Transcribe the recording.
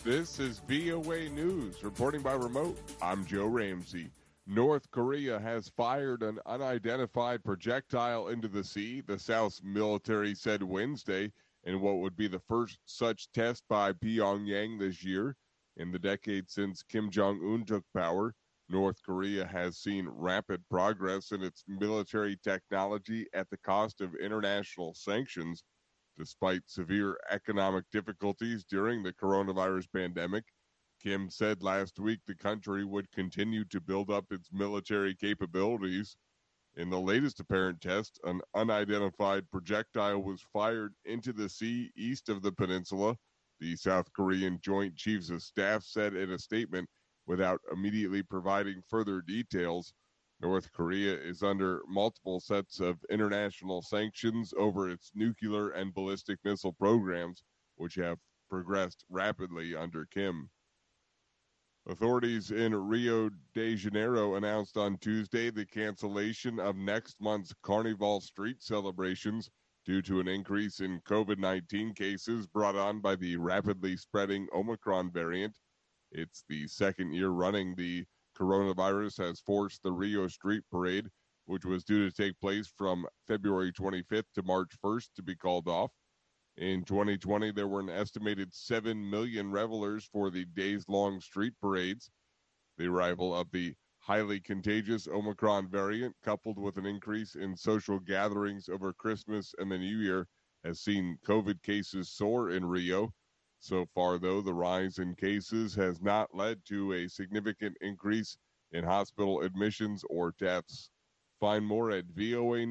This is VOA News, reporting by remote. I'm Joe Ramsey. North Korea has fired an unidentified projectile into the sea, the South's military said Wednesday, in what would be the first such test by Pyongyang this year. In the decade since Kim Jong un took power, North Korea has seen rapid progress in its military technology at the cost of international sanctions. Despite severe economic difficulties during the coronavirus pandemic, Kim said last week the country would continue to build up its military capabilities. In the latest apparent test, an unidentified projectile was fired into the sea east of the peninsula, the South Korean Joint Chiefs of Staff said in a statement without immediately providing further details. North Korea is under multiple sets of international sanctions over its nuclear and ballistic missile programs, which have progressed rapidly under Kim. Authorities in Rio de Janeiro announced on Tuesday the cancellation of next month's Carnival street celebrations due to an increase in COVID-19 cases brought on by the rapidly spreading Omicron variant. It's the second year running the coronavirus has forced the Rio Street Parade, which was due to take place from February 25th to March 1st, to be called off. In 2020, there were an estimated 7 million revelers for the days-long street parades. The arrival of the highly contagious Omicron variant, coupled with an increase in social gatherings over Christmas and the New Year, has seen COVID cases soar in Rio. So far, though, the rise in cases has not led to a significant increase in hospital admissions or deaths. Find more at VOA